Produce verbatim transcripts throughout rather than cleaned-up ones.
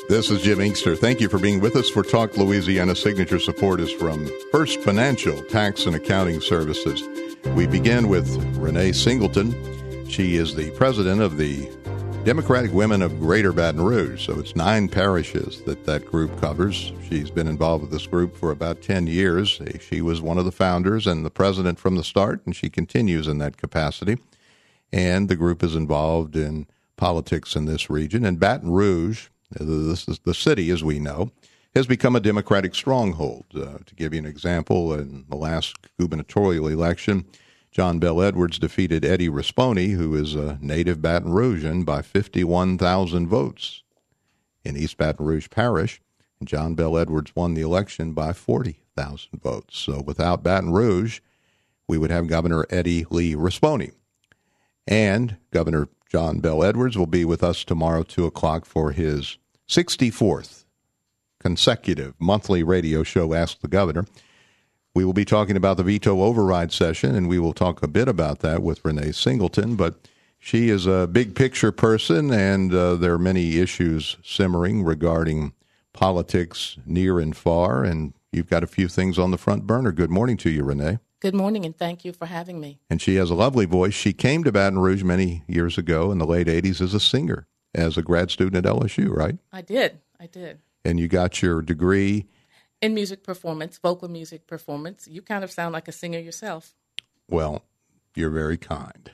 This is Jim Inkster. Thank you for being with us for Talk Louisiana. Signature support is from First Financial Tax and Accounting Services. We begin with Renee Singleton. She is the president of the Democratic Women of Greater Baton Rouge. So it's nine parishes that that group covers. She's been involved with this group for about ten years. She was one of the founders and the president from the start, and she continues in that capacity. And the group is involved in politics in this region. And Baton Rouge, this is the city, as we know, has become a Democratic stronghold. Uh, to give you an example, in the last gubernatorial election, John Bel Edwards defeated Eddie Rispone, who is a native Baton Rougean, by fifty-one thousand votes in East Baton Rouge Parish. And John Bel Edwards won the election by forty thousand votes. So without Baton Rouge, we would have Governor Eddie Lee Rispone. And Governor John Bel Edwards will be with us tomorrow, two o'clock, for his sixty-fourth consecutive monthly radio show, Ask the Governor. We will be talking about the veto override session, and we will talk a bit about that with Renee Singleton. But she is a big-picture person, and uh, there are many issues simmering regarding politics near and far, and you've got a few things on the front burner. Good morning to you, Renee. Good morning, and thank you for having me. And she has a lovely voice. She came to Baton Rouge many years ago in the late eighties as a singer, as a grad student at L S U, right? I did. I did. And you got your degree in music performance, vocal music performance. You kind of sound like a singer yourself. Well, you're very kind.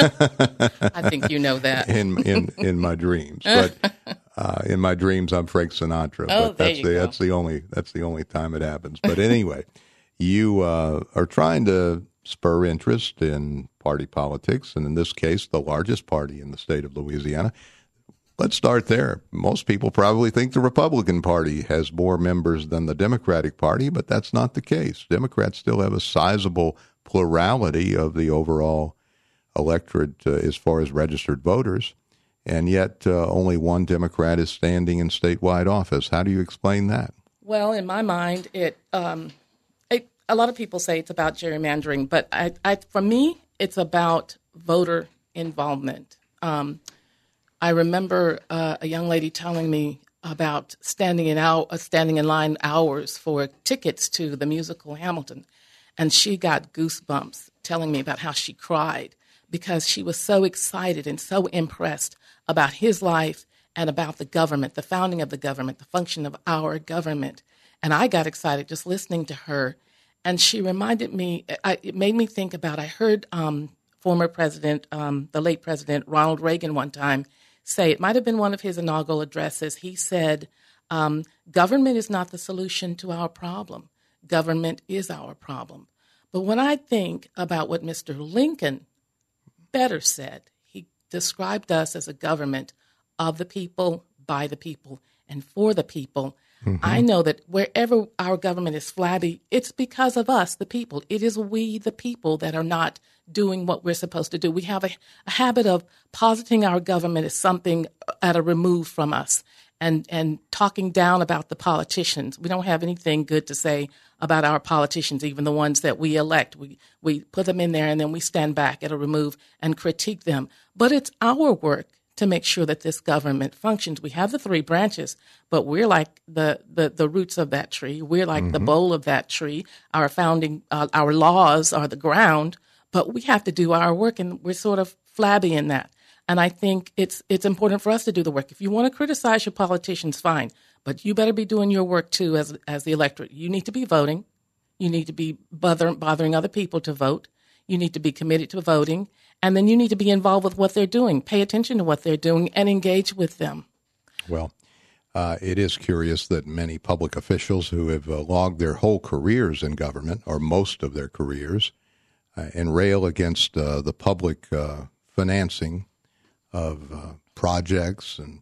I think you know that. in in in my dreams, but uh, in my dreams, I'm Frank Sinatra. Oh, but there that's you the go. that's the only that's the only time it happens. But anyway, you uh, are trying to spur interest in party politics, and in this case, the largest party in the state of Louisiana. Let's start there. Most people probably think the Republican Party has more members than the Democratic Party, but that's not the case. Democrats still have a sizable plurality of the overall electorate uh, as far as registered voters, and yet uh, only one Democrat is standing in statewide office. How do you explain that? Well, in my mind, it, um, it a lot of people say it's about gerrymandering, but I, I, for me, it's about voter involvement. Um I remember uh, a young lady telling me about standing in hour, uh, standing in line hours for tickets to the musical Hamilton, and she got goosebumps telling me about how she cried because she was so excited and so impressed about his life and about the government, the founding of the government, the function of our government. And I got excited just listening to her, and she reminded me, I, it made me think about, I heard um, former president, um, the late President Ronald Reagan one time say, it might have been one of his inaugural addresses, he said, um, government is not the solution to our problem. Government is our problem. But when I think about what Mister Lincoln better said, he described us as a government of the people, by the people, and for the people. Mm-hmm. I know that wherever our government is flabby, it's because of us, the people. It is we, the people, that are not doing what we're supposed to do. We have a, a habit of positing our government as something at a remove from us and, and talking down about the politicians. We don't have anything good to say about our politicians, even the ones that we elect. We, we put them in there and then we stand back at a remove and critique them. But it's our work to make sure that this government functions. We have the three branches, but we're like the, the, the roots of that tree. We're like mm-hmm. the bole of that tree. Our founding, uh, our laws are the ground, but we have to do our work, and we're sort of flabby in that. And I think it's it's important for us to do the work. If you want to criticize your politicians, fine, but you better be doing your work too as as the electorate. You need to be voting. You need to be bother, bothering other people to vote. You need to be committed to voting. And then you need to be involved with what they're doing. Pay attention to what they're doing and engage with them. Well, uh, it is curious that many public officials who have uh, logged their whole careers in government, or most of their careers, uh, and rail against uh, the public uh, financing of uh, projects and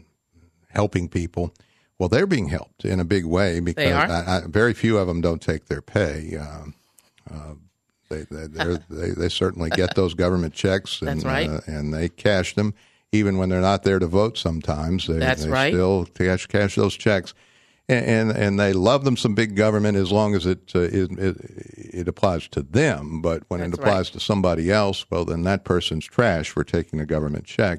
helping people. Well, they're being helped in a big way because they are? I, I, very few of them don't take their pay. Uh, uh, They they, they they certainly get those government checks, and That's right. uh, and they cash them even when they're not there to vote. Sometimes they, That's they right. still cash cash those checks, and, and and they love them some big government as long as it uh, it, it it applies to them. But when That's it applies right. to somebody else, well, then that person's trash for taking a government check.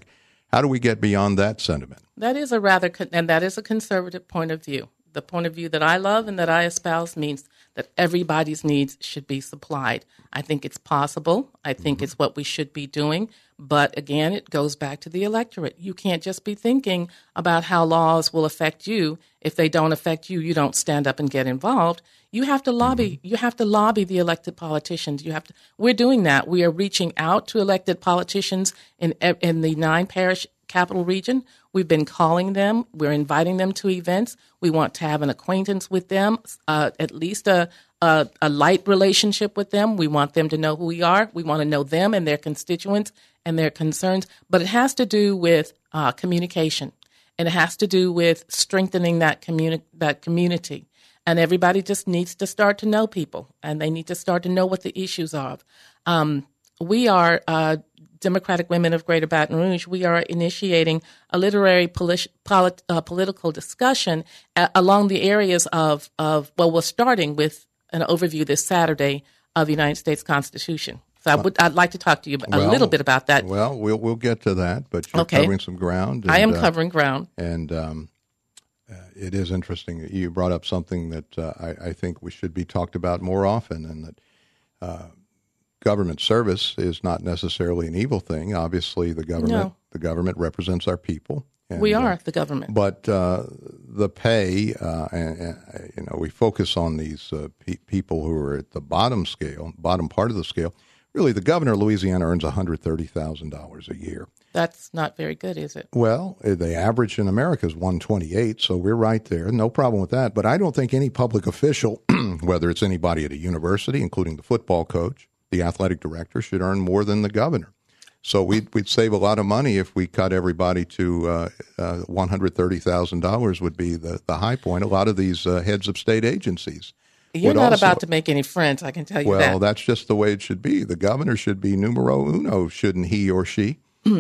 How do we get beyond that sentiment? That is a rather, con- and that is a conservative point of view. The point of view that I love and that I espouse means that everybody's needs should be supplied. I think it's possible. I think mm-hmm. it's what we should be doing. But again, it goes back to the electorate. You can't just be thinking about how laws will affect you. If they don't affect you, you don't stand up and get involved. You have to lobby. Mm-hmm. You have to lobby the elected politicians. You have to. We're doing that. We are reaching out to elected politicians in in the nine parish capital region. We've been calling them. We're inviting them to events. We want to have an acquaintance with them, uh, at least a, a a light relationship with them. We want them to know who we are. We want to know them and their constituents and their concerns. But it has to do with uh, communication, and it has to do with strengthening that communi- that community. And everybody just needs to start to know people, and they need to start to know what the issues are. Um, we are uh, Democratic Women of Greater Baton Rouge. We are initiating a literary polit- polit- uh, political discussion uh, along the areas of, of, well, we're starting with an overview this Saturday of the United States Constitution. So I would, I'd like to talk to you a well, little bit about that. Well, we'll we'll get to that, but you're okay. covering some ground. And, I am uh, covering ground. And um, uh, it is interesting. You brought up something that uh, I, I think we should be talked about more often, and that uh, government service is not necessarily an evil thing. Obviously, the government No. the government represents our people. And, we are uh, the government. But uh, the pay, uh, and, and, you know, we focus on these uh, pe- people who are at the bottom scale, bottom part of the scale. Really, the governor of Louisiana earns one hundred thirty thousand dollars a year. That's not very good, is it? Well, the average in America is one hundred twenty-eight, so we're right there. No problem with that. But I don't think any public official, whether it's anybody at a university, including the football coach, the athletic director, should earn more than the governor. So we'd, we'd save a lot of money if we cut everybody to uh, uh, one hundred thirty thousand dollars would be the, the high point. A lot of these uh, heads of state agencies. You're not also, about to make any friends, I can tell you well, that. Well, that's just the way it should be. The governor should be numero uno, shouldn't he or she?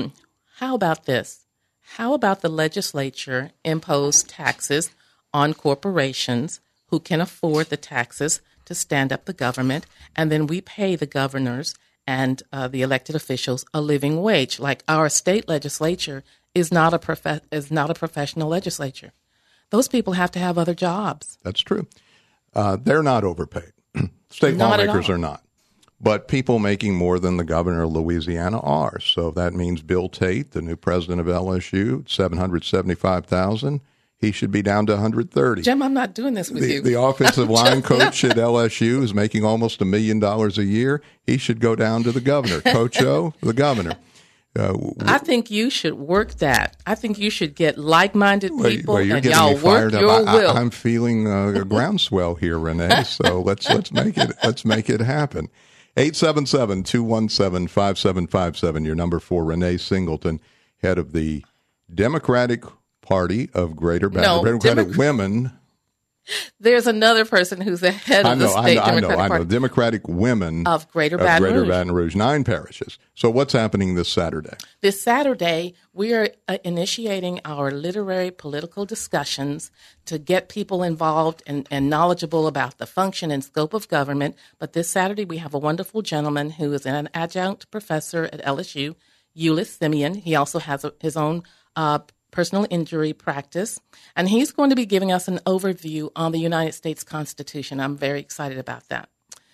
How about this? How about the legislature impose taxes on corporations who can afford the taxes to stand up the government, and then we pay the governors and uh, the elected officials a living wage? Like our state legislature is not a prof- is not a professional legislature. Those people have to have other jobs. That's true. Uh, they're not overpaid. State Not lawmakers are not. But people making more than the governor of Louisiana are. So that means Bill Tate, the new president of L S U, seven hundred seventy-five thousand dollars. He should be down to one hundred thirty. Jim, I'm not doing this with the, you. The offensive line coach at L S U is making almost a million dollars a year. He should go down to the governor. Coach O, the governor. Uh, w- I think you should work that. I think you should get like-minded people well, you're and getting y'all me fired work up. your I, will. I, I'm feeling uh, a groundswell here, Renee. So let's let's make it let's make it happen. eight seven seven, two one seven, five seven five seven, your number for Renee Singleton, head of the Democratic Party of Greater Baton No, Rouge. Democratic Demo- Women. There's another person who's the head I of know, the state I know, Democratic I know, I Party. know. Democratic Women Of Greater of Baton Greater Rouge. Baton Rouge, nine parishes. So what's happening this Saturday? This Saturday, we are uh, initiating our literary political discussions to get people involved and, and knowledgeable about the function and scope of government. But this Saturday, we have a wonderful gentleman who is an adjunct professor at L S U, Ulyss Simeon. He also has a, his own uh, personal injury practice, and he's going to be giving us an overview on the United States Constitution. I'm very excited about that.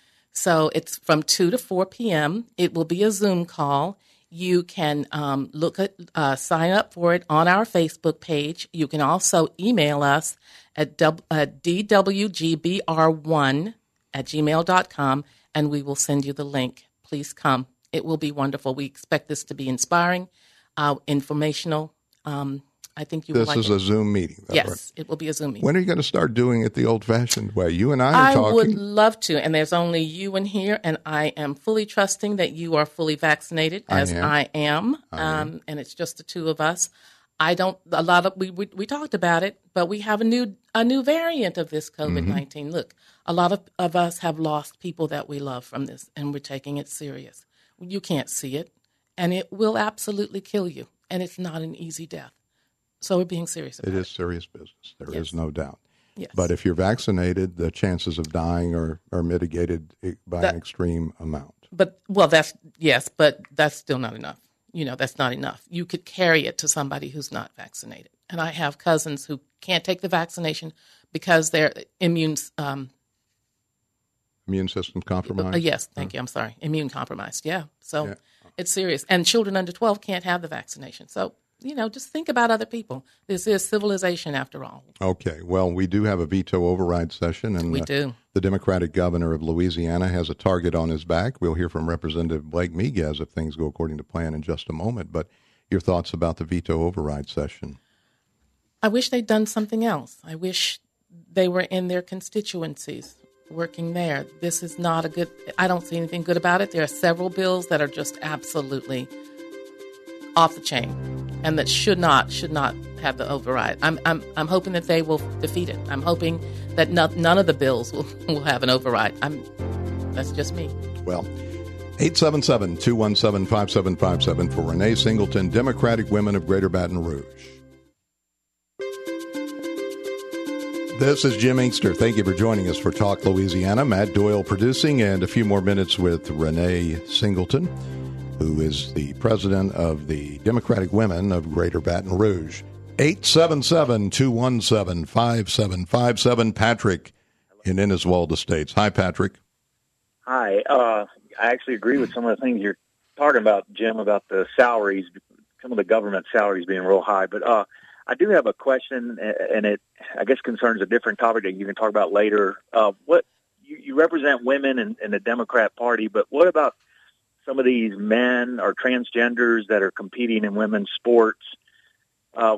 So it's from two to four p.m. It will be a Zoom call. You can um, look at, uh, sign up for it on our Facebook page. You can also email us at, w- at d w g b r one at gmail dot com, and we will send you the link. Please come. It will be wonderful. We expect this to be inspiring, uh, informational. Um, I think you will This like is it. a Zoom meeting. Though, Yes, right? it will be a Zoom meeting. When are you going to start doing it the old-fashioned way? You and I are I talking. would love to, and there's only you in here, and I am fully trusting that you are fully vaccinated, I as am. I am, I um, am. and it's just the two of us. I don't. A lot of we, we we talked about it, but we have a new a new variant of this COVID nineteen. Mm-hmm. Look, a lot of, of us have lost people that we love from this, and we're taking it serious. You can't see it, and it will absolutely kill you, and it's not an easy death. So we're being serious about It it. is serious business. There Yes. is no doubt. Yes. But if you're vaccinated, the chances of dying are, are mitigated by That- an extreme amount. But, well, that's, yes, but that's still not enough. you know, that's not enough. You could carry it to somebody who's not vaccinated. And I have cousins who can't take the vaccination because their immune um, immune system compromised. Uh, yes, thank oh. you. I'm sorry, immune compromised. Yeah, so yeah. It's serious. And children under twelve can't have the vaccination. So you know, just think about other people. This is civilization, after all. Okay. Well, we do have a veto override session, and we uh, do. The Democratic governor of Louisiana has a target on his back. We'll hear from Representative Blake Miguez if things go according to plan in just a moment. But your thoughts about the veto override session? I wish they'd done something else. I wish they were in their constituencies working there. This is not a good, I don't see anything good about it. There are several bills that are just absolutely off the chain and that should not, should not have the override. I'm, I'm, I'm hoping that they will defeat it. I'm hoping that no, none of the bills will, will have an override. I'm, that's just me. Well, eight seven seven, two one seven, five seven five seven for Renee Singleton, Democratic Women of Greater Baton Rouge. This is Jim Inkster. Thank you for joining us for Talk Louisiana. Matt Doyle producing, and a few more minutes with Renee Singleton, who is the president of the Democratic Women of Greater Baton Rouge. eight seven seven, two one seven, five seven five seven. Patrick in Inniswald Estates. Hi, Patrick. Hi. Uh, I actually agree with some of the things you're talking about, Jim, about the salaries, some of the government salaries being real high. But uh, I do have a question, and it, I guess, concerns a different topic that you can talk about later. Uh, what you, you represent women in, in the Democrat Party, but what about some of these men or transgenders that are competing in women's sports? Uh,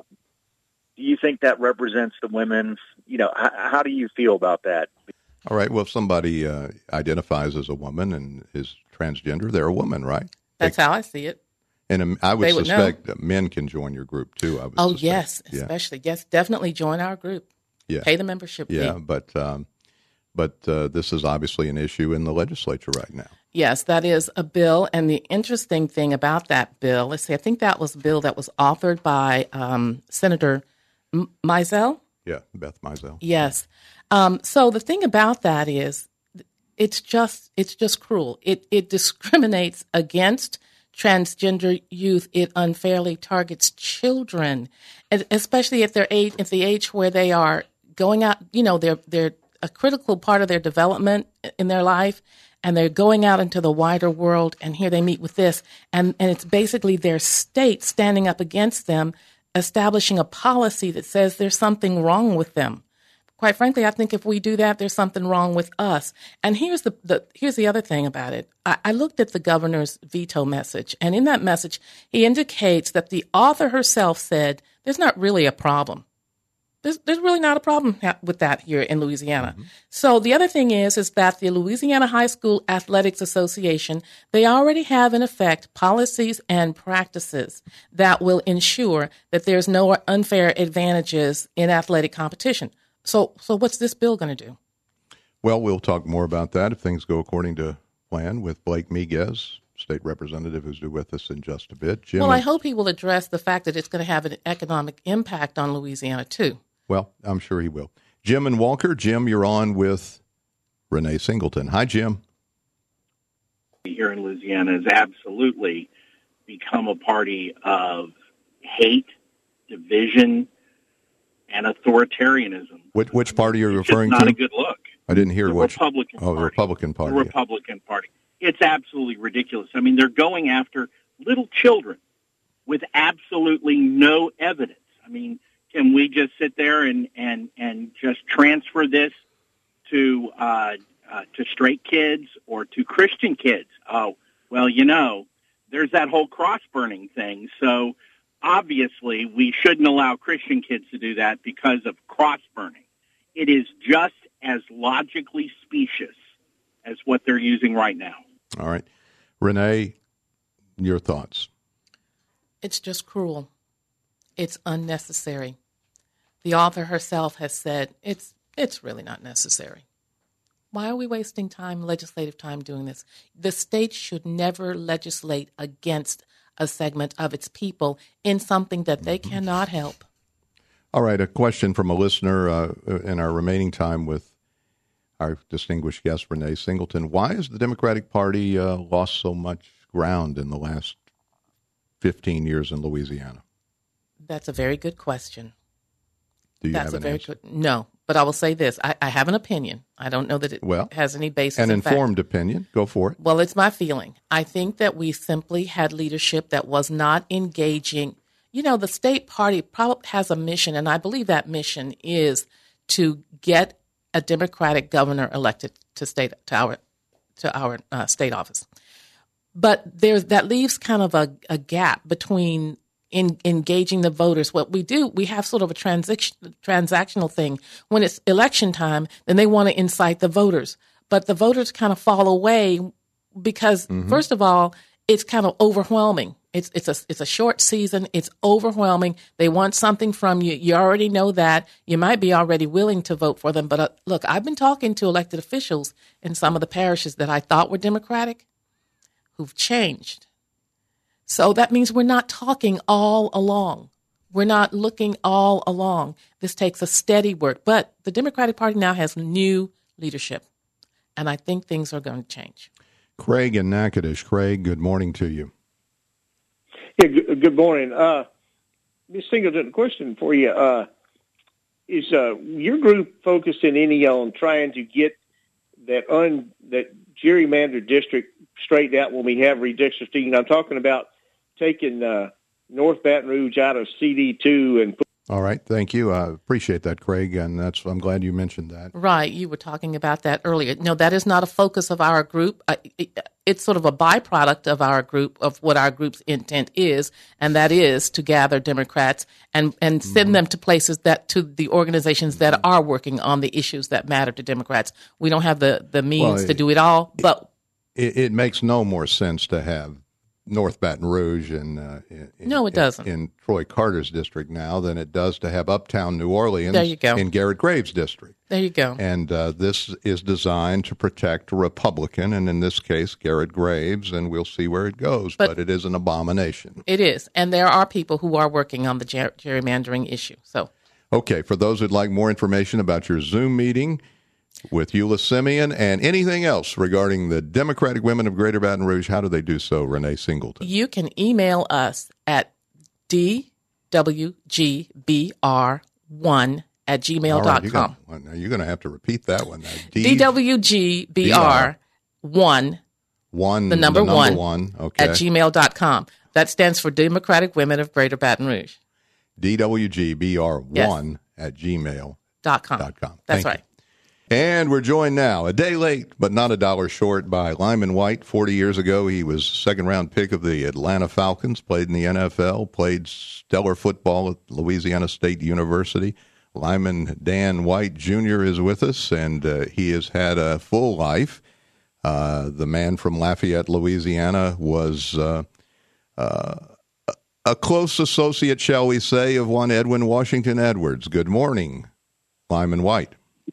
do you think that represents the women? You know, how, how do you feel about that? All right. Well, if somebody uh, identifies as a woman and is transgender, they're a woman, right? That's they, how I see it. And um, I would, would suspect that men can join your group, too. I would oh, suspect. yes, yeah. especially. Yes, definitely join our group. Yeah. Pay the membership fee. Yeah, but, um, but uh, this is obviously an issue in the legislature right now. Yes, that is a bill. And the interesting thing about that bill, let's see, I think that was a bill that was authored by um, Senator M- Mizell. Yeah, Beth Mizell. Yes. Um, so the thing about that is it's just it's just cruel. It it discriminates against transgender youth. It unfairly targets children, and especially at their age, at the age where they are going out. You know, they're they're a critical part of their development in their life, and they're going out into the wider world. And here they meet with this, and and it's basically their state standing up against them, establishing a policy that says there's something wrong with them. Quite frankly, I think if we do that, there's something wrong with us. And here's the, the here's the other thing about it. I, I looked at the governor's veto message, and in that message, he indicates that the author herself said there's not really a problem. There's, there's really not a problem with that here in Louisiana. Mm-hmm. So the other thing is, is that the Louisiana High School Athletics Association, they already have in effect policies and practices that will ensure that there's no unfair advantages in athletic competition. So, so what's this bill going to do? Well, we'll talk more about that if things go according to plan with Blake Miguez, state representative, who's due with us in just a bit. Jim, well, I hope he will address the fact that it's going to have an economic impact on Louisiana, too. Well, I'm sure he will. Jim and Walker. Jim, you're on with Renee Singleton. Hi, Jim. Here in Louisiana has absolutely become a party of hate, division, and authoritarianism. Which, which party are you it's referring just not to? a good look. I didn't hear the which. Republican oh, Party. the Republican Party. The Republican Party. It's absolutely ridiculous. I mean, they're going after little children with absolutely no evidence. I mean, can we just sit there and, and, and just transfer this to uh, uh, to straight kids or to Christian kids? Oh, well, you know, there's that whole cross-burning thing. So obviously we shouldn't allow Christian kids to do that because of cross-burning. It is just as logically specious as what they're using right now. All right. Renee, your thoughts? It's just cruel. It's unnecessary. The author herself has said it's it's really not necessary. Why are we wasting time, legislative time, doing this? The state should never legislate against a segment of its people in something that they cannot help. All right, a question from a listener uh, in our remaining time with our distinguished guest, Renee Singleton. Why has the Democratic Party uh, lost so much ground in the last fifteen years in Louisiana? That's a very good question. Do you That's have a an very answer? good. No, but I will say this: I, I have an opinion. I don't know that it Well, has any basis. An in informed fact. opinion. Go for it. Well, it's my feeling. I think that we simply had leadership that was not engaging. You know, the state party probably has a mission, and I believe that mission is to get a Democratic governor elected to state to our to our uh, state office. But there's that leaves kind of a, a gap between in engaging the voters. What we do, we have sort of a transaction, transactional thing. When it's election time, then they want to incite the voters. But the voters kind of fall away because, mm-hmm. first of all, it's kind of overwhelming. It's it's a it's a short season. It's overwhelming. They want something from you. You already know that. You might be already willing to vote for them. But uh, look, I've been talking to elected officials in some of the parishes that I thought were Democratic who've changed. So that means we're not talking all along. We're not looking all along. This takes a steady work. But the Democratic Party now has new leadership, and I think things are going to change. Craig in Natchitoches. Craig, good morning to you. Yeah, good, good morning. Uh, Miz Singleton, question for you. Uh, is uh, your group focusing any on trying to get that un that gerrymandered district straightened out when we have redistricting? I'm talking about taking uh, North Baton Rouge out of C D two and put All right, thank you. I appreciate that, Craig, and that's I'm glad you mentioned that. Right, you were talking about that earlier. No, that is not a focus of our group. It's sort of a byproduct of our group, of what our group's intent is, and that is to gather Democrats and, and send mm-hmm. them to places that, to the organizations that are working on the issues that matter to Democrats. We don't have the, the means well, to do it all, but... It, it makes no more sense to have North Baton Rouge in, uh, in no, it doesn't. In, in Troy Carter's district now than it does to have Uptown New Orleans there you go. in Garrett Graves' district. There you go. And uh, this is designed to protect a Republican, and in this case, Garrett Graves, and we'll see where it goes. But, but it is an abomination. It is, and there are people who are working on the ger- gerrymandering issue. So, okay, for those who'd like more information about your Zoom meeting with Eula Simeon and anything else regarding the Democratic Women of Greater Baton Rouge, how do they do so, Renee Singleton? You can email us at d w g b r one at gmail dot com. Right, well, now you're going to have to repeat that one. Now, D W G B R one, one, the number, the number one, one okay. at gmail dot com. That stands for Democratic Women of Greater Baton Rouge. D W G B R one yes. at gmail dot com. Dot com. That's Thank right. You. And we're joined now, a day late, but not a dollar short, by Lyman White. Forty years ago, he was second-round pick of the Atlanta Falcons, played in the N F L, played stellar football at Louisiana State University. Lyman Dan White Junior is with us, and uh, he has had a full life. Uh, the man from Lafayette, Louisiana, was uh, uh, a close associate, shall we say, of one Edwin Washington Edwards. Good morning, Lyman White.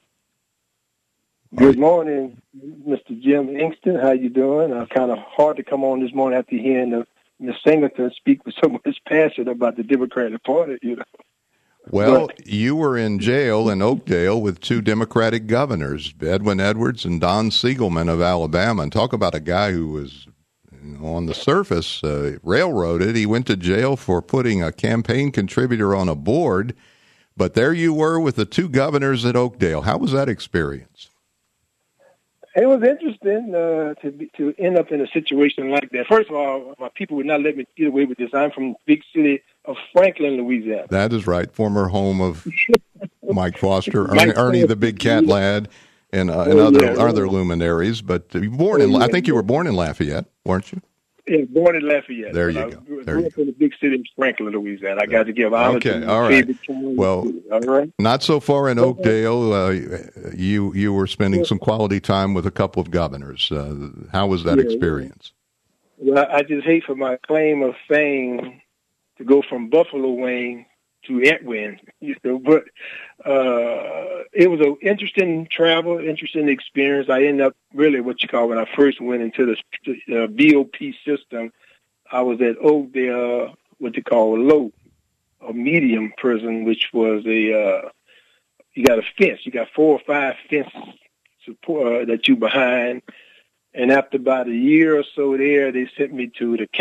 Good morning, Mister Jim Ingston. How you doing? Uh, kind of hard to come on this morning after hearing uh, Miz Singleton speak with so much passion about the Democratic Party, you know. Well, but, you were in jail in Oakdale with two Democratic governors, Edwin Edwards and Don Siegelman of Alabama. And talk about a guy who was, you know, on the surface, uh, railroaded. He went to jail for putting a campaign contributor on a board. But there you were with the two governors at Oakdale. How was that experience? It was interesting uh, to be, to end up in a situation like that. First of all, my people would not let me get away with this. I'm from the big city of Franklin, Louisiana. That is right, former home of Mike Foster, Ernie, Ernie the Big Cat Lad, and, uh, and oh, other yeah, other luminaries. But you born in, I think you were born in Lafayette, weren't you? Yeah, born in Lafayette. There you I go. grew, there grew you up go. in the big city of Franklin, Louisiana. I got to give honor okay, to my all right. favorite town. Well, all right. Not so far in Oakdale. Uh, you you were spending some quality time with a couple of governors. Uh, how was that yeah, experience? Well, I just hate for my claim of fame to go from Buffalo Wayne to Edwin, you know, but uh, it was an interesting travel, interesting experience. I ended up really what you call when I first went into the uh, B O P system, I was at Oakdale, what they call a low, a medium prison, which was a, uh, you got a fence. You got four or five fences support, uh, that you behind. And after about a year or so there, they sent me to the camp.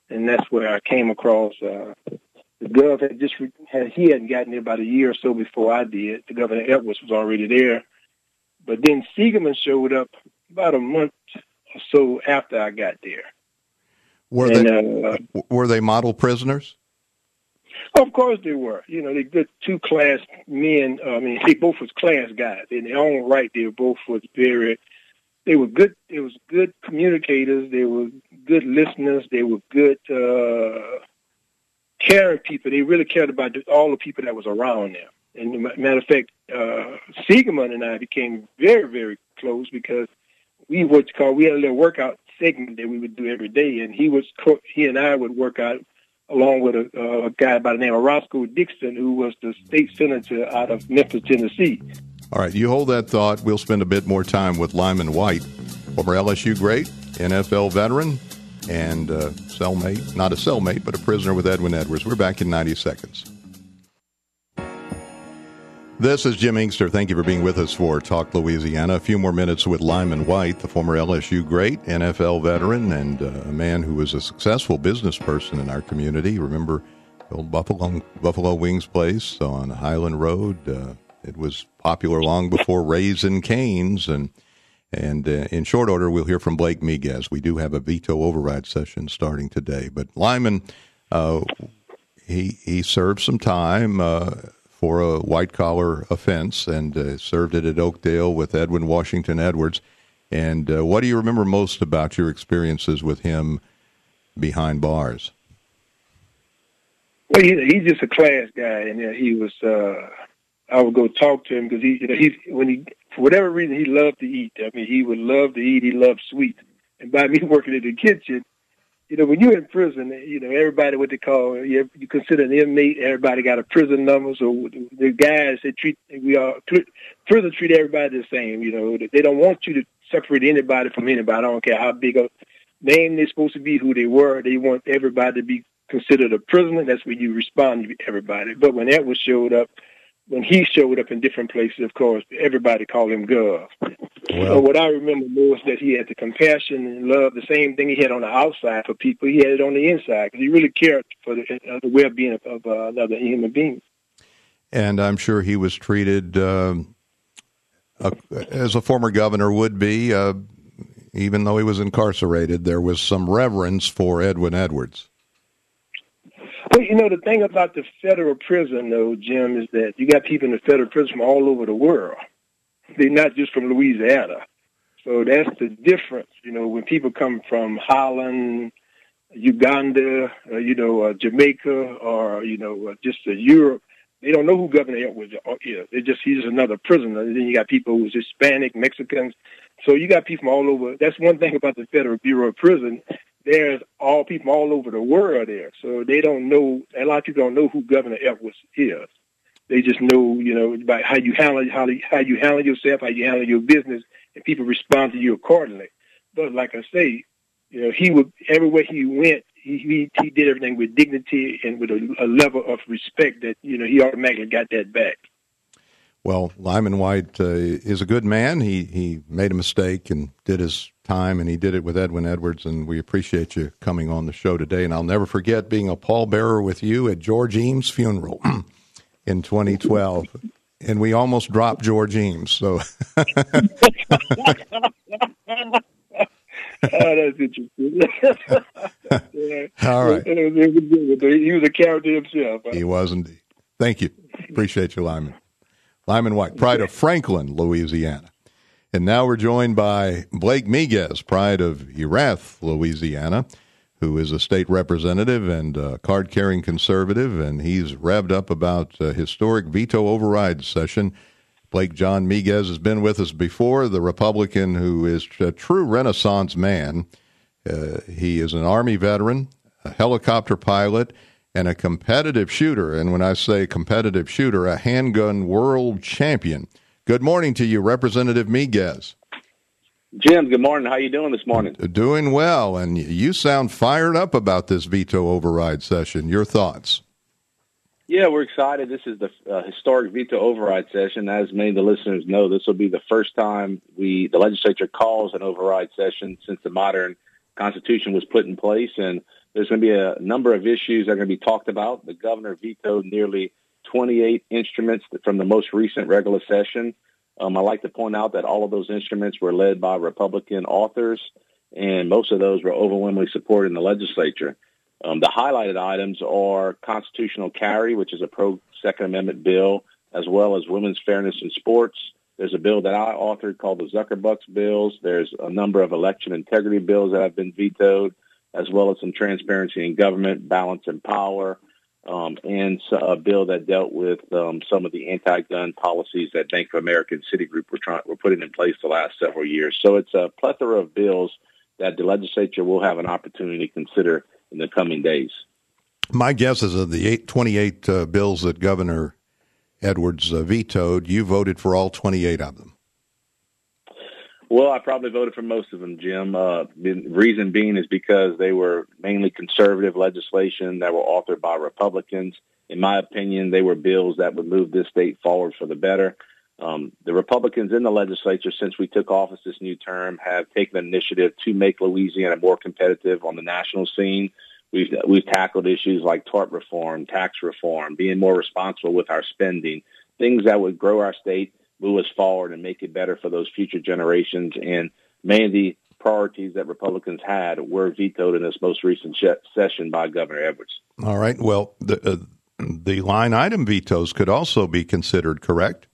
and that's where I came across uh, the Gov had just re- had he hadn't gotten there about a year or so before I did. The Governor Edwards was already there, but then Siegelman showed up about a month or so after I got there. Were and, they uh, were they model prisoners? Of course they were. You know, they good two class men. I mean, they both was class guys in their own right. They were both was very. They were good. They was good communicators. They were good listeners. They were good uh, caring people. They really cared about all the people that was around them. And matter of fact, uh, Siegelman and I became very, very close because we what you call we had a little workout segment that we would do every day, and he was he and I would work out along with a, uh, a guy by the name of Roscoe Dixon, who was the state senator out of Memphis, Tennessee. All right, you hold that thought. We'll spend a bit more time with Lyman White, former L S U great, N F L veteran, and uh, cellmate, not a cellmate, but a prisoner with Edwin Edwards. We're back in ninety seconds. This is Jim Inkster. Thank you for being with us for Talk Louisiana. A few more minutes with Lyman White, the former L S U great, N F L veteran, and uh, a man who was a successful business person in our community. Remember the old Buffalo, Buffalo Wings place on Highland Road? Uh, it was popular long before Raising Cane's. And, and uh, in short order, we'll hear from Blake Miguez. We do have a veto override session starting today. But Lyman, uh, he, he served some time uh for a white-collar offense, and uh, served it at Oakdale with Edwin Washington Edwards. And uh, what do you remember most about your experiences with him behind bars? Well, he, he's just a class guy, and uh, he was. Uh, I would go talk to him because he, you know, he when he for whatever reason he loved to eat. I mean, he would love to eat. He loved sweets. And by me working in the kitchen, you know, when you're in prison, you know, everybody, what they call, you, you consider an inmate, everybody got a prison number. So the guys, they treat, we all, prison treat everybody the same. You know, they don't want you to separate anybody from anybody. I don't care how big a name they're supposed to be, who they were. They want everybody to be considered a prisoner. That's when you respond to everybody. But when Edward showed up, when he showed up in different places, of course, everybody called him Gov. Well, so what I remember most that he had the compassion and love, the same thing he had on the outside for people, he had it on the inside because he really cared for the, uh, the well-being of, of uh, another human being. And I'm sure he was treated uh, uh, as a former governor would be, uh, even though he was incarcerated. There was some reverence for Edwin Edwards. Well, you know, the thing about the federal prison, though, Jim, is that you got people in the federal prison from all over the world. They're not just from Louisiana. So that's the difference. You know, when people come from Holland, Uganda, uh, you know, uh, Jamaica, or, you know, uh, just uh, Europe, they don't know who Governor Edwards is. They just, he's just another prisoner. And then you got people who's Hispanic, Mexicans. So you got people from all over. That's one thing about the Federal Bureau of Prison. There's all people all over the world there. So they don't know, a lot of people don't know who Governor Edwards is. They just know, you know, about how you handle how, how you handle yourself, how you handle your business, and people respond to you accordingly. But like I say, you know, he would everywhere he went, he he, he did everything with dignity and with a, a level of respect that, you know, he automatically got that back. Well, Lyman White uh, is a good man. He he made a mistake and did his time, and he did it with Edwin Edwards, and we appreciate you coming on the show today. And I'll never forget being a pallbearer with you at George Eames' funeral in twenty twelve, and we almost dropped George Eames. So, oh, that's interesting. Yeah. All right, he was a character himself. Huh? He was indeed. Thank you. Appreciate you, Lyman. Lyman White, pride of Franklin, Louisiana. And now we're joined by Blake Miguez, pride of Erath, Louisiana, who is a state representative and a card-carrying conservative, and he's revved up about a historic veto override session. Blake John Miguez has been with us before, the Republican who is a true Renaissance man. Uh, he is an Army veteran, a helicopter pilot, and a competitive shooter. And when I say competitive shooter, a handgun world champion. Good morning to you, Representative Miguez. Jim, good morning. How you doing this morning? Doing well, and you sound fired up about this veto override session. Your thoughts? Yeah, we're excited. This is the uh, historic veto override session. As many of the listeners know, this will be the first time we the legislature calls an override session since the modern Constitution was put in place, and There's going to be a number of issues that are going to be talked about. The governor vetoed nearly twenty-eight instruments from the most recent regular session. Um, I like to point out that all of those instruments were led by Republican authors, and most of those were overwhelmingly supported in the legislature. Um, the highlighted items are constitutional carry, which is a pro-Second Amendment bill, as well as women's fairness in sports. There's a bill that I authored called the Zuckerbucks bills. There's a number of election integrity bills that have been vetoed, as well as some transparency in government, balance and power, um, and a bill that dealt with um, some of the anti-gun policies that Bank of America and Citigroup were, trying, were putting in place the last several years. So it's a plethora of bills that the legislature will have an opportunity to consider in the coming days. My guess is of the eight, twenty-eight uh, bills that Governor Edwards uh, vetoed, you voted for all twenty-eight of them. Well, I probably voted for most of them, Jim. Uh, the reason being is because they were mainly conservative legislation that were authored by Republicans. In my opinion, they were bills that would move this state forward for the better. Um, the Republicans in the legislature, since we took office this new term, have taken an initiative to make Louisiana more competitive on the national scene. We've we've tackled issues like tort reform, tax reform, being more responsible with our spending, things that would grow our state, move us forward, and make it better for those future generations. And many of the priorities that Republicans had were vetoed in this most recent sh- session by Governor Edwards. All right. Well, the uh, the line item vetoes could also be considered, correct?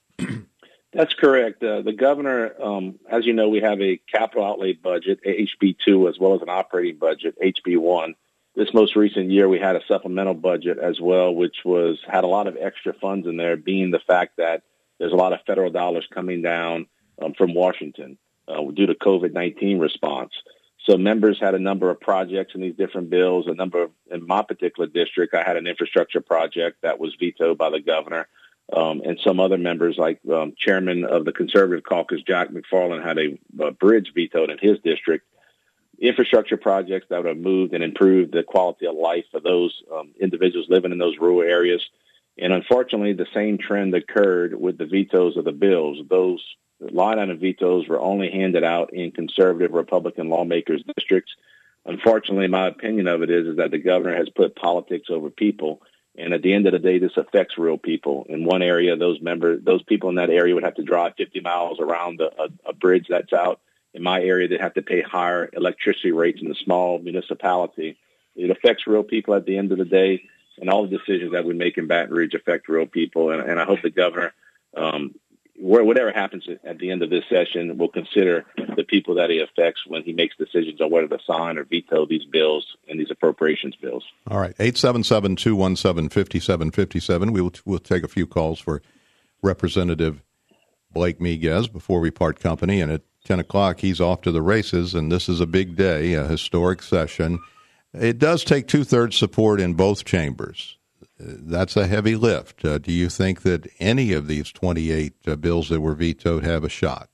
That's correct. Uh, the governor, um, as you know, we have a capital outlay budget, H B two, as well as an operating budget, H B one. This most recent year, we had a supplemental budget as well, which was had a lot of extra funds in there, being the fact that there's a lot of federal dollars coming down um, from Washington uh, due to COVID nineteen response. So members had a number of projects in these different bills. A number of, in my particular district, I had an infrastructure project that was vetoed by the governor. Um, and some other members, like um, chairman of the Conservative Caucus, Jack McFarland, had a, a bridge vetoed in his district. Infrastructure projects that would have moved and improved the quality of life for those um, individuals living in those rural areas. And unfortunately, the same trend occurred with the vetoes of the bills. Those line item vetoes were only handed out in conservative Republican lawmakers' districts. Unfortunately, my opinion of it is, is that the governor has put politics over people. And at the end of the day, this affects real people. In one area, those members, those people in that area would have to drive fifty miles around a, a, a bridge that's out. In my area, they'd have to pay higher electricity rates in the small municipality. It affects real people at the end of the day, and all the decisions that we make in Baton Rouge affect real people. And, and I hope the governor, um, whatever happens at the end of this session, will consider the people that he affects when he makes decisions on whether to sign or veto these bills and these appropriations bills. All right, eight seven seven, two one seven, five seven five seven. We will we'll take a few calls for Representative Blake Miguez before we part company. And at ten o'clock, he's off to the races, and this is a big day, a historic session. It does take two-thirds support in both chambers. That's a heavy lift. Uh, do you think that any of these twenty-eight uh, bills that were vetoed have a shot?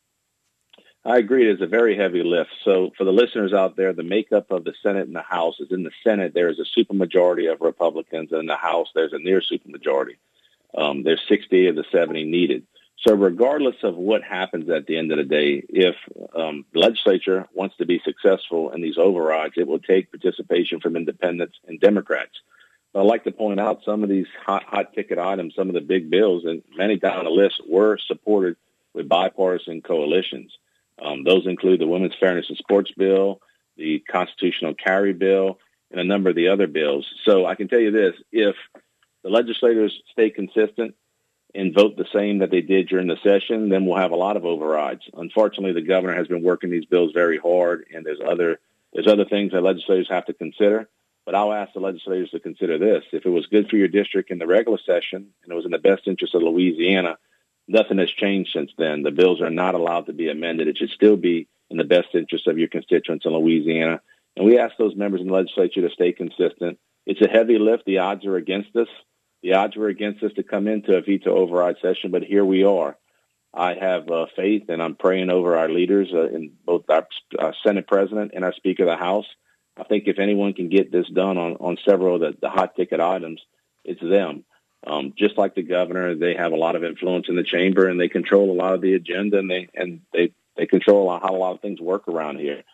I agree. It's a very heavy lift. So for the listeners out there, the makeup of the Senate and the House is in the Senate, there is a supermajority of Republicans, and in the House, there's a near supermajority. Um, there's sixty of the seventy needed. So regardless of what happens at the end of the day, if um, the legislature wants to be successful in these overrides, it will take participation from independents and Democrats. But I'd like to point out some of these hot, hot ticket items, some of the big bills, and many down the list were supported with bipartisan coalitions. Um, those include the Women's Fairness in Sports bill, the Constitutional Carry bill, and a number of the other bills. So I can tell you this, if the legislators stay consistent and vote the same that they did during the session, then we'll have a lot of overrides. Unfortunately, the governor has been working these bills very hard, and there's other there's other things that legislators have to consider. But I'll ask the legislators to consider this. If it was good for your district in the regular session and it was in the best interest of Louisiana, nothing has changed since then. The bills are not allowed to be amended. It should still be in the best interest of your constituents in Louisiana. And we ask those members in the legislature to stay consistent. It's a heavy lift. The odds are against us. The odds were against us to come into a veto override session, but here we are. I have uh, faith, and I'm praying over our leaders, uh, in both our, our Senate President and our Speaker of the House. I think if anyone can get this done on, on several of the, the hot ticket items, it's them. Um, just like the governor, they have a lot of influence in the chamber, and they control a lot of the agenda, and they and they, they control how a lot of things work around here.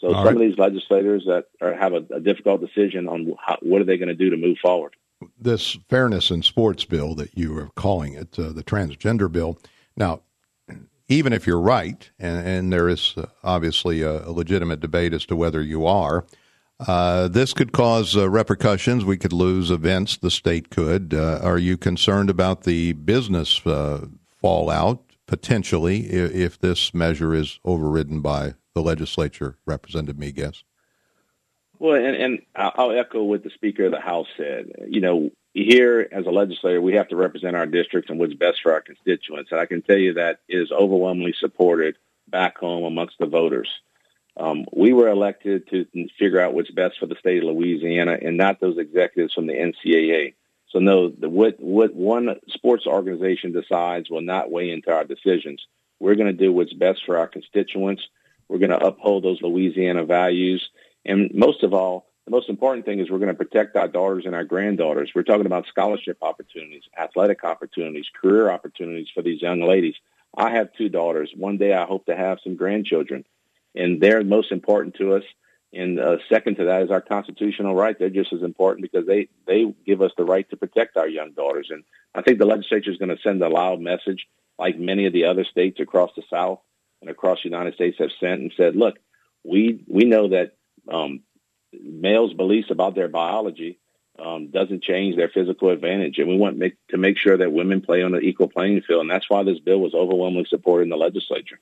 So All some right. of these legislators that are, have a, a difficult decision on how, what are they going to do to move forward. This fairness in sports bill that you are calling it, uh, the transgender bill. Now, even if you're right, and, and there is uh, obviously a, a legitimate debate as to whether you are, uh, this could cause uh, repercussions. We could lose events. The state could. Uh, are you concerned about the business uh, fallout potentially if, if this measure is overridden by the legislature, Representative Miguez? Well, and, and I'll echo what the Speaker of the House said. You know, here as a legislator, we have to represent our districts and what's best for our constituents. And I can tell you that it is overwhelmingly supported back home amongst the voters. Um, we were elected to figure out what's best for the state of Louisiana and not those executives from the N C A A. So no, the, what, what one sports organization decides will not weigh into our decisions. We're going to do what's best for our constituents. We're going to uphold those Louisiana values. And most of all, the most important thing is we're going to protect our daughters and our granddaughters. We're talking about scholarship opportunities, athletic opportunities, career opportunities for these young ladies. I have two daughters. One day I hope to have some grandchildren, and they're most important to us. And uh, second to that is our constitutional right. They're just as important because they, they give us the right to protect our young daughters. And I think the legislature is going to send a loud message like many of the other states across the South and across the United States have sent and said, look, we we know that um, males' beliefs about their biology um, doesn't change their physical advantage. And we want make, to make sure that women play on an equal playing field. And that's why this bill was overwhelmingly supported in the legislature.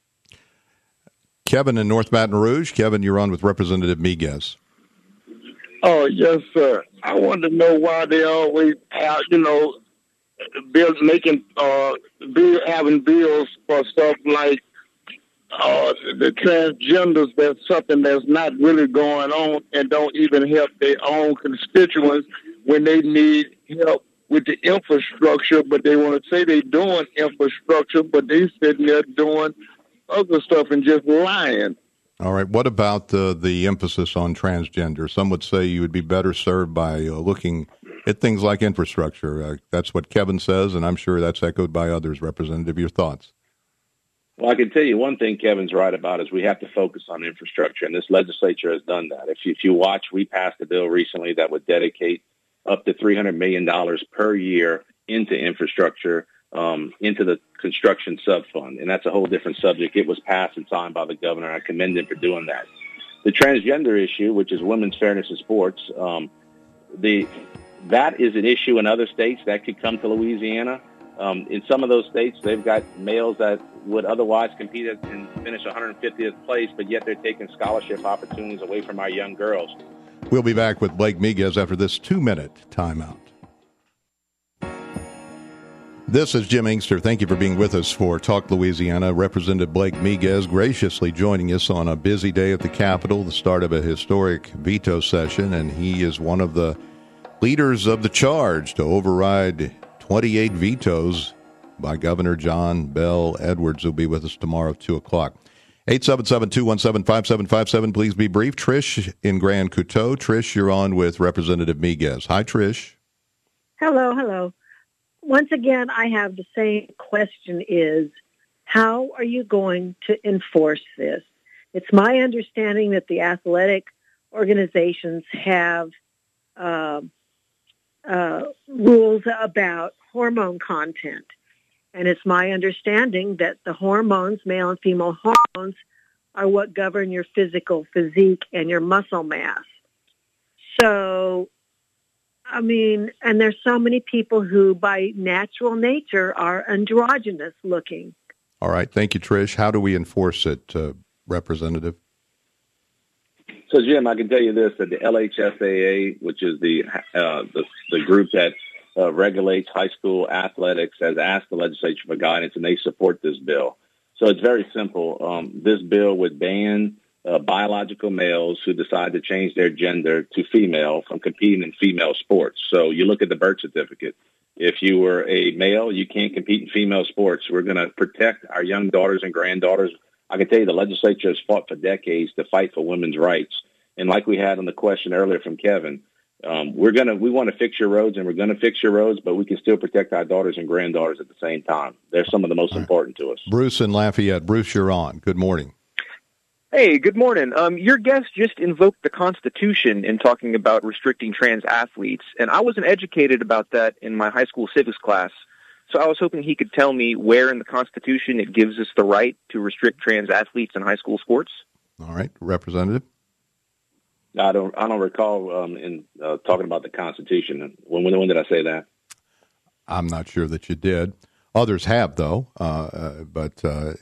Kevin in North Baton Rouge. Kevin, you're on with Representative Miguez. Oh, yes, sir. I wanted to know why they always have, you know, bill, making, uh, bill, having bills for stuff like uh, the transgenders. That's something that's not really going on and don't even help their own constituents when they need help with the infrastructure, but they want to say they're doing infrastructure, but they sitting there doing other stuff and just lying. All right. What about the the emphasis on transgender? Some would say you would be better served by uh, looking at things like infrastructure. Uh, that's what Kevin says, and I'm sure that's echoed by others. Representative, your thoughts? Well, I can tell you one thing Kevin's right about is we have to focus on infrastructure, and this legislature has done that. If you, if you watch, we passed a bill recently that would dedicate up to three hundred million dollars per year into infrastructure, um, into the construction sub-fund, and that's a whole different subject. It was passed and signed by the governor, and I commend him for doing that. The transgender issue, which is women's fairness in sports, um, the that is an issue in other states that could come to Louisiana. Um, in some of those states, they've got males that would otherwise compete and finish one hundred fiftieth place, but yet they're taking scholarship opportunities away from our young girls. We'll be back with Blake Miguez after this two-minute timeout. This is Jim Inkster. Thank you for being with us for Talk Louisiana. Representative Blake Miguez graciously joining us on a busy day at the Capitol, the start of a historic veto session, and he is one of the leaders of the charge to override twenty-eight vetoes by Governor John Bell Edwards, who'll be with us tomorrow at two o'clock. eight seven seven, two one seven, five seven five seven. Please be brief. Trish in Grand Couteau. Trish, you're on with Representative Miguez. Hi, Trish. Hello, hello. Once again, I have the same question is, how are you going to enforce this? It's my understanding that the athletic organizations have uh, uh, rules about hormone content. And it's my understanding that the hormones, male and female hormones, are what govern your physical physique and your muscle mass. So, I mean, and there's so many people who, by natural nature, are androgynous looking. All right. Thank you, Trish. How do we enforce it, uh, Representative? So, Jim, I can tell you this, that the L H S A A, which is the uh, the, the group that uh, regulates high school athletics, has asked the legislature for guidance, and they support this bill. So it's very simple. Um, this bill would ban uh, biological males who decide to change their gender to female from competing in female sports. So you look at the birth certificate. If you were a male, you can't compete in female sports. We're going to protect our young daughters and granddaughters. I can tell you the legislature has fought for decades to fight for women's rights. And like we had on the question earlier from Kevin, um, we're going to, we want to fix your roads, and we're going to fix your roads, but we can still protect our daughters and granddaughters at the same time. They're some of the most important to us. Bruce in Lafayette. Bruce, you're on. Good morning. Hey, good morning. Um, your guest just invoked the Constitution in talking about restricting trans athletes, and I wasn't educated about that in my high school civics class. So I was hoping he could tell me where in the Constitution it gives us the right to restrict trans athletes in high school sports. All right, Representative. I don't. I don't recall um, in uh, talking about the Constitution. When, when when did I say that? I'm not sure that you did. Others have, though. Uh, uh, but uh,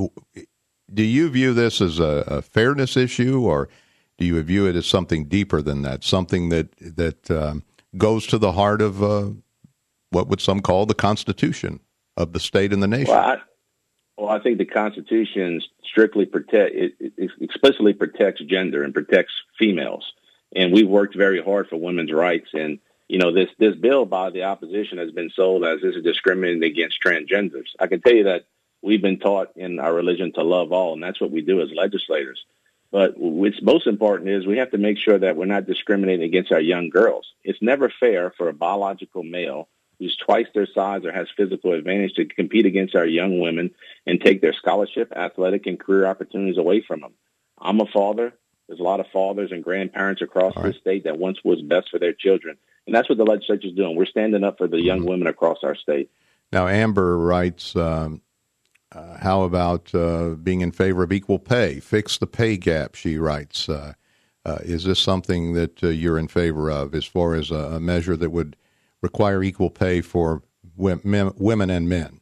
do you view this as a, a fairness issue, or do you view it as something deeper than that? Something that that um, goes to the heart of uh, what would some call the Constitution of the state and the nation? Well, I, well, I think the Constitution strictly protect it, it explicitly protects gender and protects females, and we've worked very hard for women's rights. And you know, this this bill by the opposition has been sold as this is discriminating against transgenders. I can tell you that we've been taught in our religion to love all, and that's what we do as legislators. But what's most important is we have to make sure that we're not discriminating against our young girls. It's never fair for a biological male who's twice their size or has physical advantage to compete against our young women and take their scholarship, athletic, and career opportunities away from them. I'm a father. There's a lot of fathers and grandparents across All this right. state that wants what's best for their children. And that's what the legislature is doing. We're standing up for the young Mm-hmm. women across our state. Now, Amber writes, um, uh, how about uh, being in favor of equal pay? Fix the pay gap, she writes. Uh, uh, is this something that uh, you're in favor of as far as a, a measure that would require equal pay for women, women and men?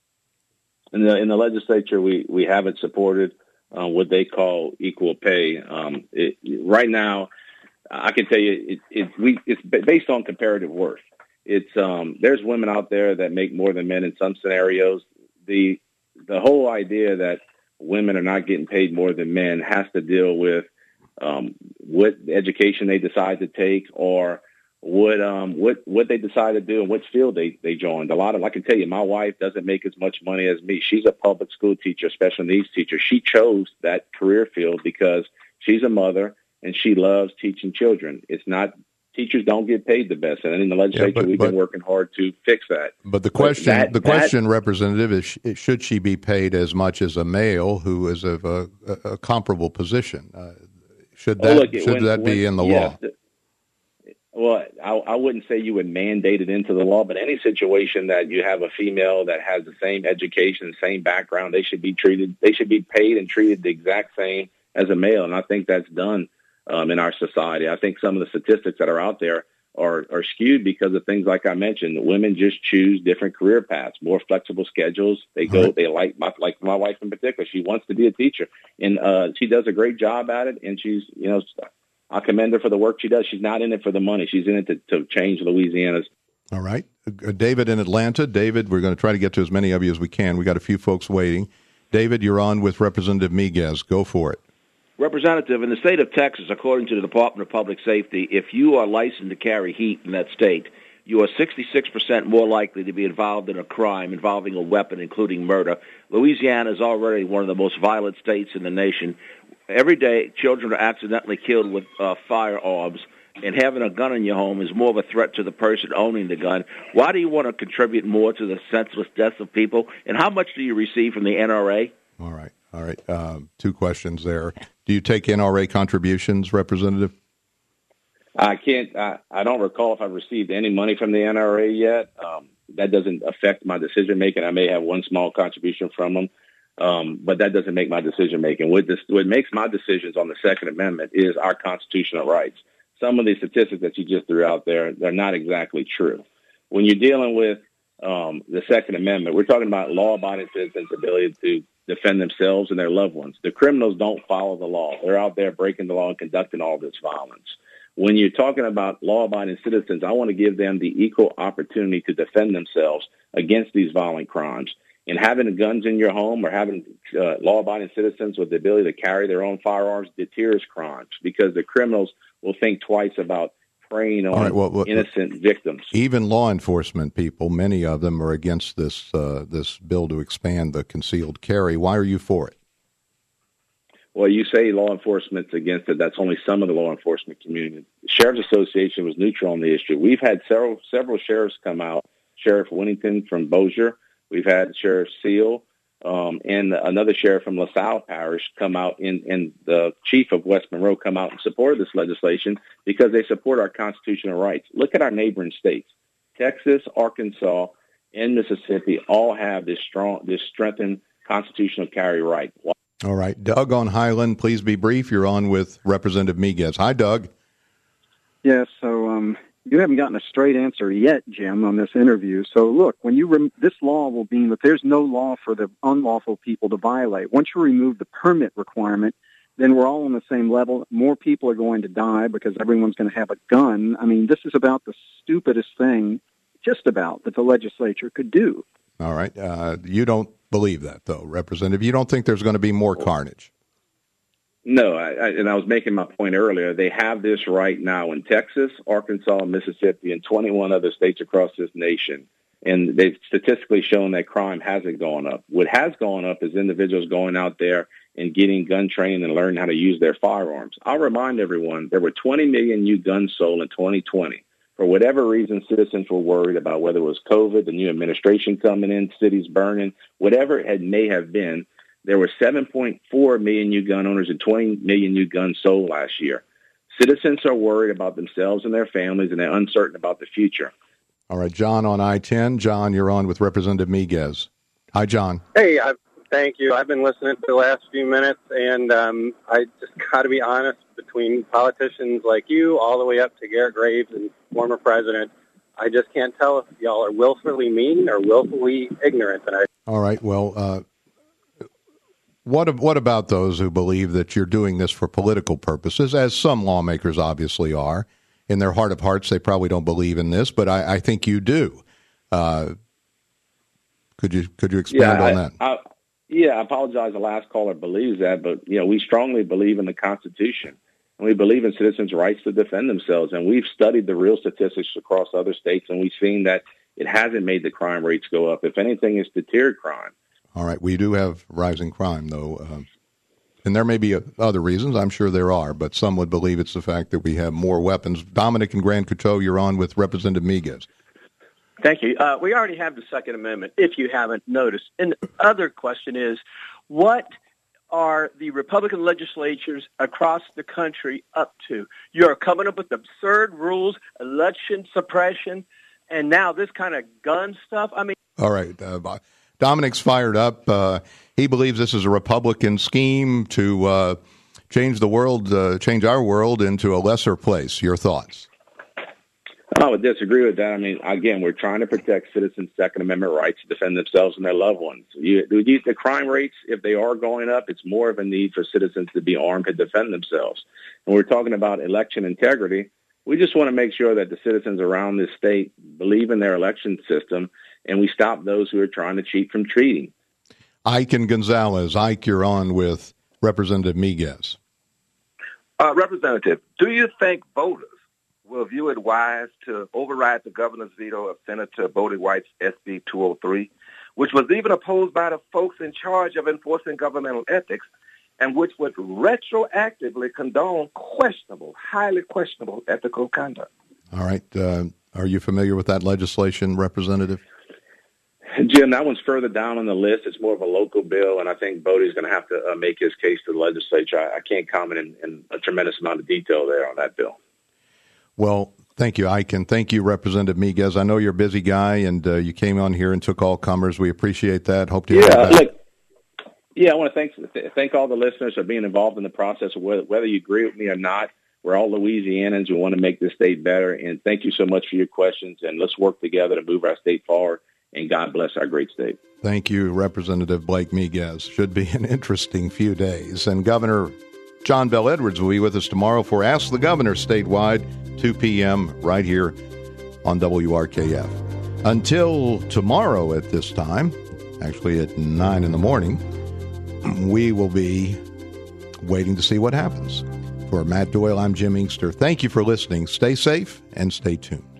In the, in the legislature, we, we haven't supported uh, what they call equal pay. Um, it, right now, I can tell you it, it, we, it's based on comparative worth. It's um, there's women out there that make more than men in some scenarios. The the whole idea that women are not getting paid more than men has to deal with um, what education they decide to take, or what um, what what they decide to do and what field they, they joined. A lot of I can tell you, my wife doesn't make as much money as me. She's a public school teacher, special needs teacher. She chose that career field because she's a mother and she loves teaching children. It's not teachers don't get paid the best, and in the legislature, yeah, but, we've but, been working hard to fix that. But the question, but that, the question, that, Representative, is should she be paid as much as a male who is of a, a, a comparable position? Uh, should that oh, look, should when, that be when, in the yes, law? The, well, I, I wouldn't say you would mandate it into the law, but any situation that you have a female that has the same education, same background, they should be treated. They should be paid and treated the exact same as a male, and I think that's done um, in our society. I think some of the statistics that are out there are, are skewed because of things like I mentioned. Women just choose different career paths, more flexible schedules. They go, right. they like my, like my wife in particular. She wants to be a teacher, and uh, she does a great job at it. And she's, you know, I commend her for the work she does. She's not in it for the money. She's in it to, to change Louisiana's. All right. Uh, David in Atlanta. David, we're going to try to get to as many of you as we can. We got a few folks waiting. David, you're on with Representative Miguez. Go for it. Representative, in the state of Texas, according to the Department of Public Safety, if you are licensed to carry heat in that state, you are sixty-six percent more likely to be involved in a crime involving a weapon, including murder. Louisiana is already one of the most violent states in the nation. Every day, children are accidentally killed with uh, firearms, and having a gun in your home is more of a threat to the person owning the gun. Why do you want to contribute more to the senseless deaths of people, and how much do you receive from the N R A? All right. All right. Um, two questions there. Do you take N R A contributions, Representative? I can't. I, I don't recall if I've received any money from the N R A yet. Um, that doesn't affect my decision making. I may have one small contribution from them, um, but that doesn't make my decision making. What this, what makes my decisions on the Second Amendment is our constitutional rights. Some of the statistics that you just threw out there, they're not exactly true. When you're dealing with um, the Second Amendment, we're talking about law-abiding citizens' ability to defend themselves and their loved ones. The criminals don't follow the law. They're out there breaking the law and conducting all this violence. When you're talking about law-abiding citizens, I want to give them the equal opportunity to defend themselves against these violent crimes. And having guns in your home or having uh, law-abiding citizens with the ability to carry their own firearms deters crimes because the criminals will think twice about preying on right, well, well, innocent victims. Even law enforcement people, many of them are against this uh, this bill to expand the concealed carry. Why are you for it? Well, you say law enforcement's against it. That's only some of the law enforcement community. The Sheriff's Association was neutral on the issue. We've had several several sheriffs come out. Sheriff Winnington from Bossier. We've had Sheriff Seal um, and another sheriff from LaSalle Parish come out, in, and the chief of West Monroe come out and support this legislation because they support our constitutional rights. Look at our neighboring states. Texas, Arkansas, and Mississippi all have this strong, this strengthened constitutional carry right. All right. Doug on Highland, please be brief. You're on with Representative Miguez. Hi, Doug. Yes, so um, you haven't gotten a straight answer yet, Jim, on this interview. So look, when you rem- this law will mean that there's no law for the unlawful people to violate. Once you remove the permit requirement, then we're all on the same level. More people are going to die because everyone's going to have a gun. I mean, this is about the stupidest thing, just about, that the legislature could do. All right. Uh, you don't believe that, though, Representative. You don't think there's going to be more carnage? No, I, I, and I was making my point earlier. They have this right now in Texas, Arkansas, Mississippi, and twenty-one other states across this nation. And they've statistically shown that crime hasn't gone up. What has gone up is individuals going out there and getting gun training and learning how to use their firearms. I'll remind everyone, there were twenty million new guns sold in twenty twenty. For whatever reason, citizens were worried about whether it was COVID, the new administration coming in, cities burning, whatever it may have been. There were seven point four million new gun owners and twenty million new guns sold last year. Citizens are worried about themselves and their families, and they're uncertain about the future. All right, John on I ten. John, you're on with Representative Miguez. Hi, John. Hey, I, thank you. I've been listening to the last few minutes, and um, I just got to be honest, between politicians like you all the way up to Garrett Graves and former president, I just can't tell if y'all are willfully mean or willfully ignorant. And I. All right, well, uh, what what about those who believe that you're doing this for political purposes, as some lawmakers obviously are? In their heart of hearts, they probably don't believe in this, but I, I think you do. Uh, could you could you expand yeah, on I, that? I, yeah, I apologize. The last caller believes that, but you know, we strongly believe in the Constitution, and we believe in citizens' rights to defend themselves. And we've studied the real statistics across other states, and we've seen that it hasn't made the crime rates go up. If anything, it's deterred crime. All right, we do have rising crime, though. Uh, And there may be other reasons. I'm sure there are, but some would believe it's the fact that we have more weapons. Dominic and Grand Coteau, you're on with Representative Miguez. Thank you. Uh, we already have the Second Amendment, if you haven't noticed. And the other question is, what are the Republican legislatures across the country up to? You're coming up with absurd rules, election suppression, and now this kind of gun stuff. I mean, all right. Uh, Dominic's fired up. Uh, he believes this is a Republican scheme to uh, change the world, uh, change our world into a lesser place. Your thoughts? I would disagree with that. I mean, again, we're trying to protect citizens' Second Amendment rights to defend themselves and their loved ones. You, the crime rates, if they are going up, it's more of a need for citizens to be armed to defend themselves. And we're talking about election integrity. We just want to make sure that the citizens around this state believe in their election system, and we stop those who are trying to cheat from cheating. Ike and Gonzalez. Ike, you're on with Representative Miguez. Uh, Representative, do you think voters will view it wise to override the governor's veto of Senator Bodie White's S B two oh three, which was even opposed by the folks in charge of enforcing governmental ethics, and which would retroactively condone questionable, highly questionable ethical conduct? All right. Uh, are you familiar with that legislation, Representative? Jim, that one's further down on the list. It's more of a local bill, and I think Bodie's going to have to uh, make his case to the legislature. I, I can't comment in, in a tremendous amount of detail there on that bill. Well, thank you, Ike, and thank you, Representative Miguez. I know you're a busy guy, and uh, you came on here and took all comers. We appreciate that. Hope to hear yeah, back. Look, yeah, I want to thank thank all the listeners for being involved in the process. Whether, whether you agree with me or not, we're all Louisianans. We want to make this state better, and thank you so much for your questions. And let's work together to move our state forward. And God bless our great state. Thank you, Representative Blake Miguez. Should be an interesting few days. And Governor John Bel Edwards will be with us tomorrow for Ask the Governor statewide, two p.m. right here on W R K F. Until tomorrow at this time, actually at nine in the morning, we will be waiting to see what happens. For Matt Doyle, I'm Jim Inkster. Thank you for listening. Stay safe and stay tuned.